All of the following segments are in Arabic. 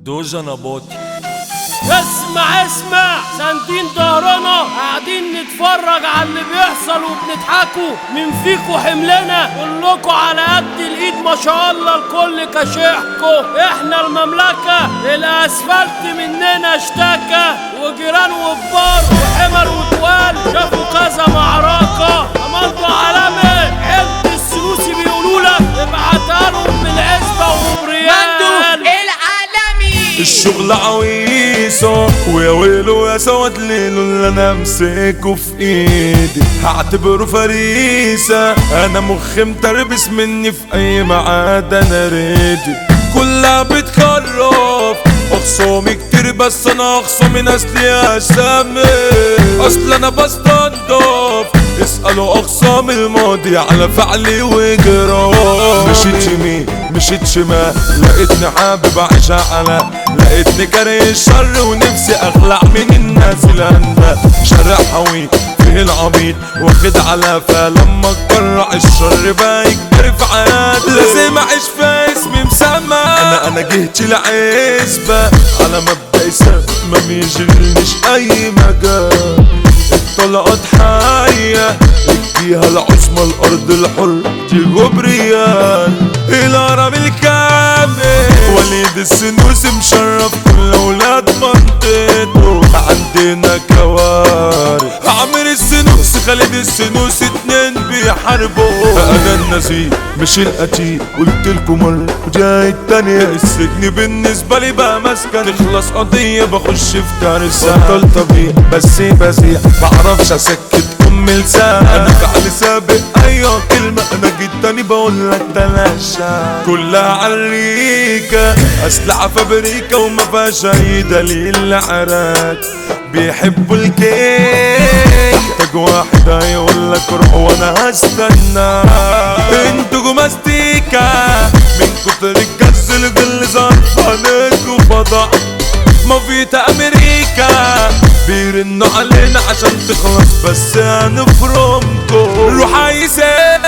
دوجا نباطي. اسمع ساندين ظهرنا قاعدين نتفرج على اللي بيحصل وبنضحكوا. مين فيكوا حملنا؟ كلكوا على قد الايد ما شاء الله، الكل كشحكوا. احنا المملكة، الاسفلت مننا اشتكى، وجيران وكبار وحمر وتوال شافوا كذا معركة. امانتوا عالمي عيلة السلوسي بيقولولك ابعتها لهم بالعزبة وبريال. الشغل عويصة ويا ويلو يا سواد ليلو اللي انا امسكه في ايدي هعتبره فريسة. انا مخي متربس مني في اي ميعاد انا ريدي. كلها بتخرف اخصامي كتير بس انا اخصامي ناس ليها اسامي. اصل انا بستنضف اسألوا اخصام الماضي على فعلي وجرام. مشيت يمين مشيت شمال لقيتني حابب اعيشها على، لقيتني كاره الشر ونفسي اخلع من الناس الهندة. شارع حوي فيه العبيط واخد على فلما اتجرع الشر بقى يكبر في حياتي. لازم اعيش في اسمي مسمى. انا جهتي العزبة على مبدأ ما بيشغلنيش اي مجال. الطلقات حية اديها العظمى الارض الحر دي جبريال. الهرم الكامل وليد السنوسي مشرف كل اولاد منطقته. عندنا كوارث عامر السنوسي خالد السنوسي اتنين بيحاربوا. انا النزيه مش القتيل قلتلكوا مرة وجاي التانية. السجن بالنسبة لي بقى مسكن، تخلص قضية بخش في كارثة. بطل طبيعي بس بزيع بعرفش اسكت ام لسان. انا فعل سابق ايوه كلمة انا جيت تاني بقولك تلاشى. كلها عريكة اسلحة فابريكا وما فيهاش اي دليل لعراك. بيحبوا الكيك محتاج واحد هيقولك روح وانا هستنى. انتوا جماستيكا من كتر الجز الغل زرفانك وفضع. مافيتا امريكا بيرنوا علينا عشان تخلص بس هنفرمكوا. روح عايزاي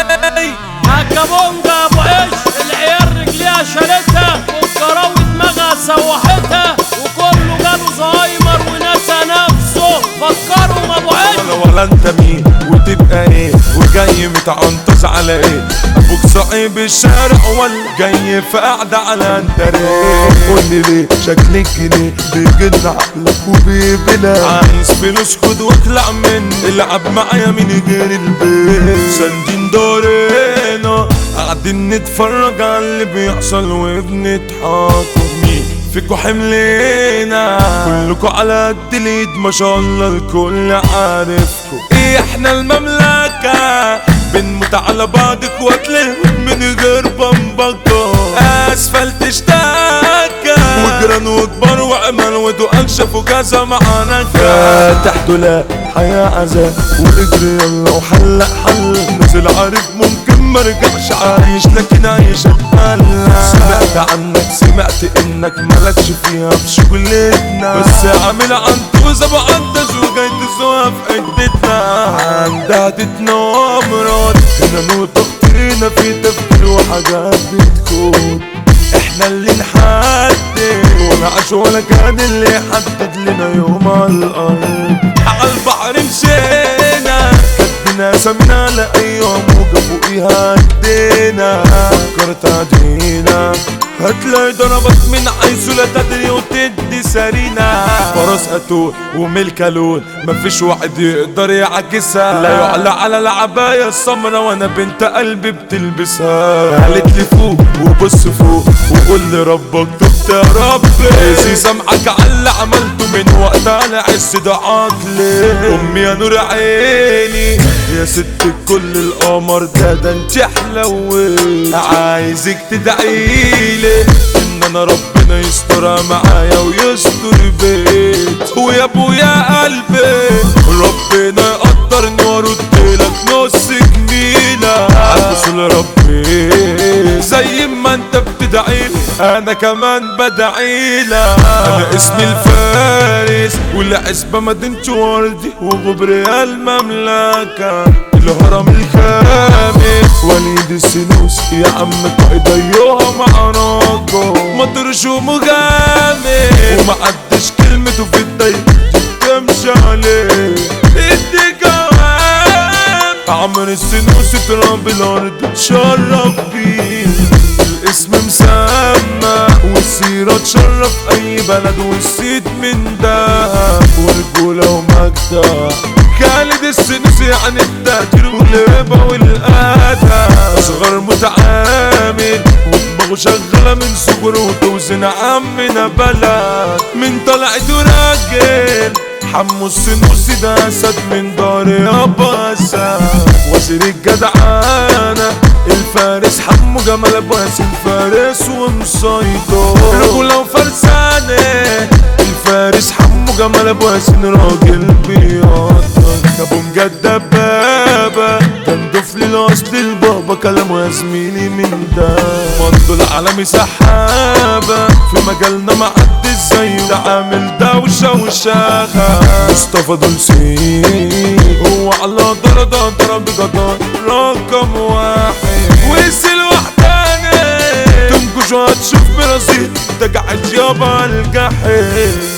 عكابونجا ابو عيش العيال رجليها شالتها والكراوي دماغها سوحتها، وكله جاله زهايمر ونسى نفسه. فكروا ابو عيش ولا انت مين وتبقى ايه وجاي متعنطز على ايه؟ ابوك صعيب الشارع ولا جاي في قعده على انتريه؟ قولي ليه شكلك جنيه بيجن عقلك وبيبلع. عايز فلوس خد واخلع مني العب معايا من غير البيت. ساندين دورينا قاعدين نتفرج على اللي بيحصل وبنضحك. مين فيكوا حملينا؟ كلكوا على قد الايد ما شاء الله الكل عارفكوا. احنا المملكة بنموت على بعض اخوات من غير بمبكة. اسفلت اشتكى وجيران وكبار وعمل ودقاق شافوا كذا معركة. تحت لا حياة عذاب واجري يلا وحلق حل. نزل عارف ممكن مرجعش عايش لكن عايش اتقلق. سمعت عنك سمعت انك مالكش فيها في شغلتنا، بس عامل عنتوزة بعنتز وجاي تسوها في عدتنا. عندها تتنمرض هنا نور تخطينا في تفكير وحاجات بتكون. احنا اللي نحدد ولا عاش ولا كان اللي يحدد لنا يوم على الارض. على البحر مشينا كدنا سمنا لايام موجة فوقيها ادينا. فكرت عدينا هتلاقي ضربك من حيث لا تدري وتدي سرينا. فرس قتول وملكة لون مفيش واحد يقدر يعكسها. لا يعلى على العباية السمرا وانا بنت قلبي بتلبسها. قالت لي فوق وبص فوق وقول لي ربك تبت يا ربي. زي سامعك على اللي عملته من وقتها انا عز ده عقلي. امي يا نور عيني يا ست كل القمر ده انت حلوة. عايزك تدعيلي ان انا ربنا يسترها معايا ويستر بيت. ويا ابويا قلبي ربنا يقدرني واردلك نص جميلة. عالوصول ربي زي ما انت بتدعيلي انا كمان بدعيلك. انا اسمي الفارس والعزبة مدينة وردي وغبرية المملكة. الهرم الخامس وليد السنوسي يا عم قائد ايها معركة. مطرش ومغامر ومحدش كلمته في الدايرة تمشي عليه. ادي جواب عمرو السنوسي تراب الارض اتشرف بيه، الاسم مسمى والسيرة تشرف اي بلد والسيد من دهب ورجولة ومجدة. خالد السنوسي يعني التقدير والهبة والأدب، أصغر متعامل ودماغه شغالة من صغره وتوزن عمنا بلد من طلعته راجل. حمو السنوسي ده أسد من دار يابا أسد، وزير الجدعانة الفارس حمو جمال أبو ياسين فارس ومسيطر، رجولة وفرسانة الفارس حمو جمال أبو ياسين راجل بيقدر. ابو مجد دبابة تندف للاصل البابا كلامه يا زميلي من ده. مندو العالمي سحابة في مجالنا معدي زيه، ده عامل دوشة وشاخة. مصطفى دولسي هو على درجة ضرب جدار رقم واحد، ويسيل وحداني تنكش وهتشوف برصيد ده قاعد يابا الجحيم.